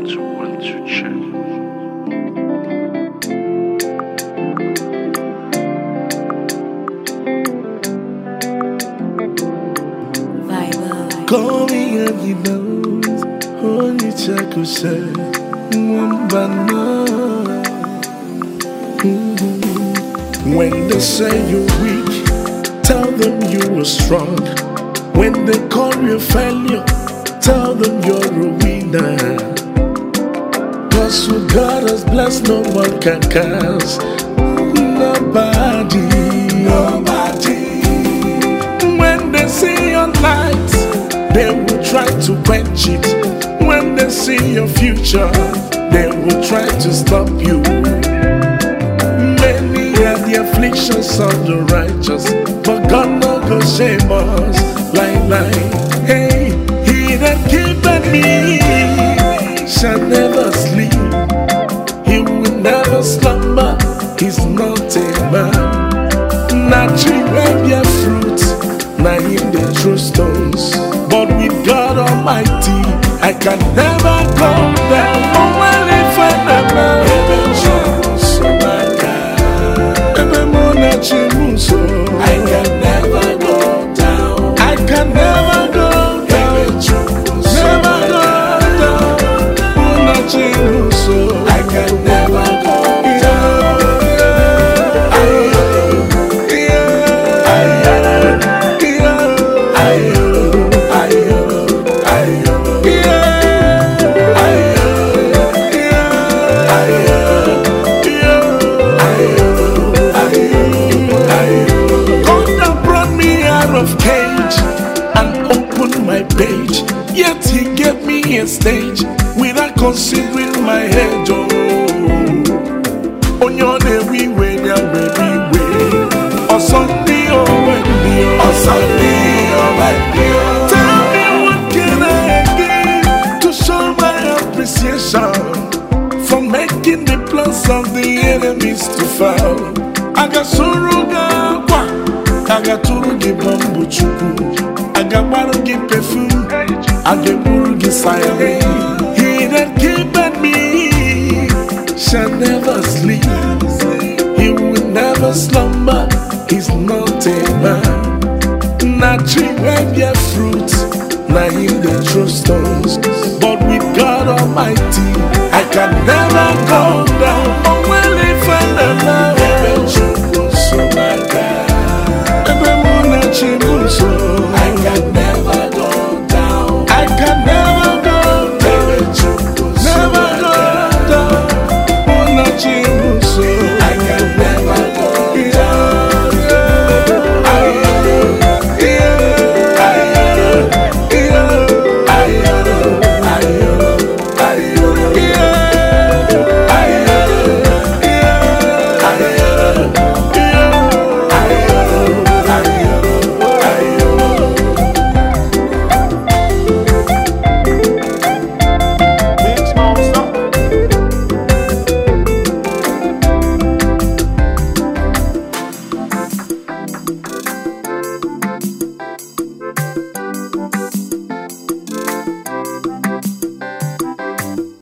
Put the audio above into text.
to check. Call me and he knows. Only Chaco said, When they say you're weak, tell them you are strong. When they call you a failure, tell them you're a winner. Cause who God has blessed, no one can curse. Nobody. When they see your light, they will try to quench it. When they see your future, they will try to stop you. Many are the afflictions of the righteous, but God no go shame us. Like, hey, he that keepeth me shall never sleep. He will never slumber. He's not a man. Not tree where bear fruit, not in the true stones. But with God Almighty, I can never go down. Oh, well, if I never choose, my God, I can never go down. I can never go down. Never go down. I can never go down. Of cage and opened my page, yet he gave me a stage without considering my head. On your name we wait, or Sunday or Wendy, or Sunday or Wendy. Tell me what can I give to show my appreciation for making the plans of the enemies to fall. I got Suruga, I got Turugi Bambu Chuku, I got Barugi perfume, I got Burugi siren. He that keepeth me shall never sleep. He will never slumber. He's not a man. Not tree where bear fruit, not in the true stones. But with God Almighty, I can never go down. Oh, well, if I never so my God. So